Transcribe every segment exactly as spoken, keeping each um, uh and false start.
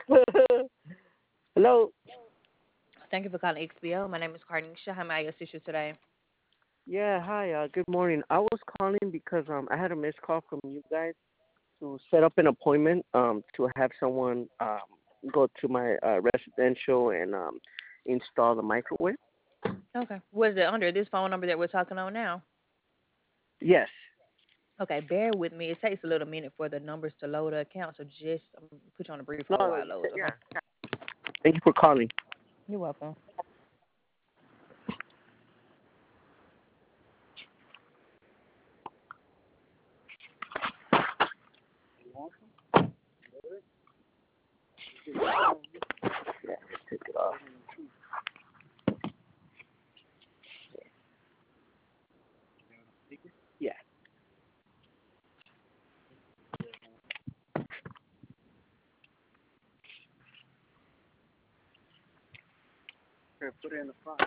Hello. Thank you for calling X B O. My name is Carnisha. How may I assist you today? Yeah, hi. Uh, good morning. I was calling because um I had a missed call from you guys to set up an appointment um to have someone um go to my uh, residential and um install the microwave. Okay. What is it under this phone number that we're talking on now? Yes. Okay, bear with me. It takes a little minute for the numbers to load the account, so just um, put you on a brief No, hold no. while You it loads, said, okay? yeah. Thank you for calling. You're welcome. Yeah, just take it off. Yeah. Here, put it in the front.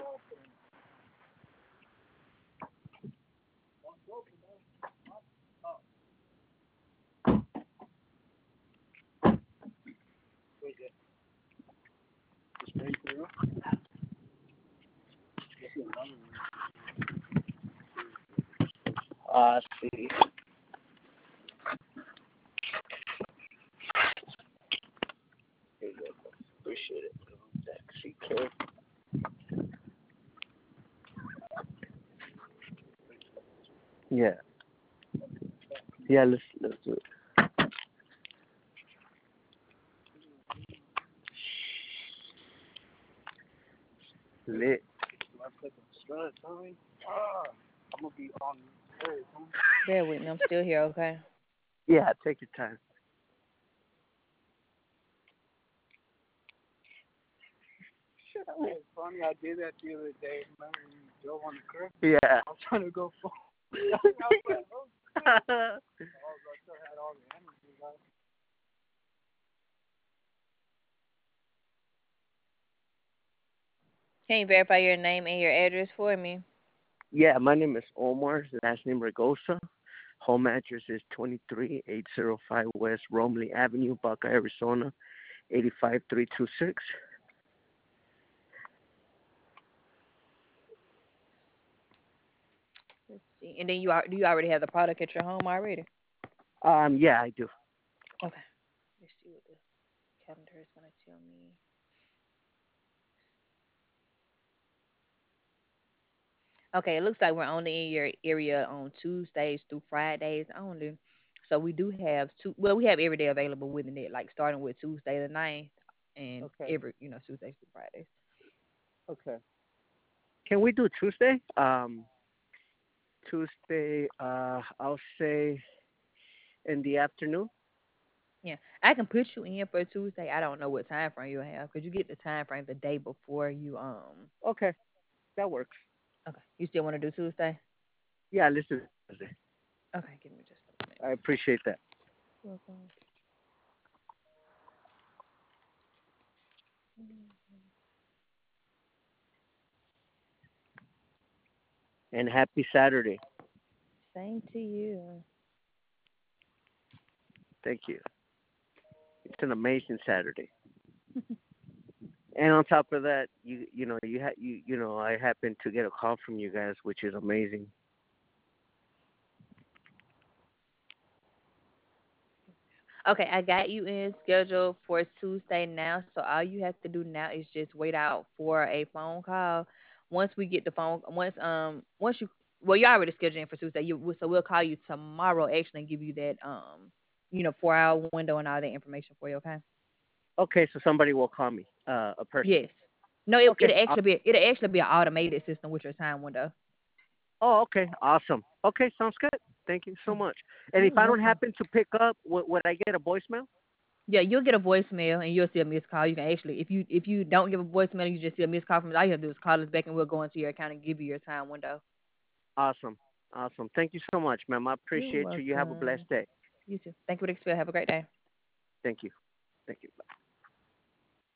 Uh, see. Here you go. Appreciate it. C K. Yeah. Yeah. Let's let's do it. Lit. Bear with me. I'm still here, okay? Yeah. Take your time. Yeah. Can you verify your name and your address for me? Yeah, my name is Omar, last name Regosa. Home address is twenty-three eight oh five West Romley Avenue, Baca, Arizona, eight five three two six. Let's see. And then you are, do you already have the product at your home already? Um, yeah, I do. Okay. Let's see what the calendar is going to tell me. Okay, it looks like we're only in your area on Tuesdays through Fridays only. So we do have two. Well, we have every day available within it, like starting with Tuesday the ninth and Okay, every you know Tuesdays through Fridays. okay. Can we do Tuesday? Um, Tuesday, uh, I'll say in the afternoon. Yeah, I can put you in for Tuesday. I don't know what time frame you have because you get the time frame the day before you um. Okay, that works. Okay, you still want to do Tuesday? Yeah, let's do Tuesday. Okay, give me just a minute. I appreciate that. Welcome. And happy Saturday. Same to you. Thank you. It's an amazing Saturday. And on top of that, you you know you ha- you you know I happened to get a call from you guys, which is amazing. Okay, I got you in schedule for Tuesday now. So all you have to do now is just wait out for a phone call. Once we get the phone, once um once you well you already scheduled in for Tuesday. You so we'll call you tomorrow actually and give you that um you know four hour window and all that information for you. Okay. Okay, so somebody will call me, uh, a person. Yes. No, it Okay. it'll Uh, actually be it'll actually be an automated system with your time window. oh, okay. Awesome. Okay, sounds good. Thank you so Mm. much. And if You're I don't welcome. happen to pick up, would, would I get a voicemail? Yeah, you'll get a voicemail and you'll see a missed call. You can actually, if you if you don't give a voicemail, you just see a missed call from us. All you have to do is call us back and we'll go into your account and give you your time window. Awesome. Awesome. Thank you so much, ma'am. I You're appreciate you. You have a blessed welcome. day. You too. Thank you for the experience. Have a great day. Thank you. Thank you.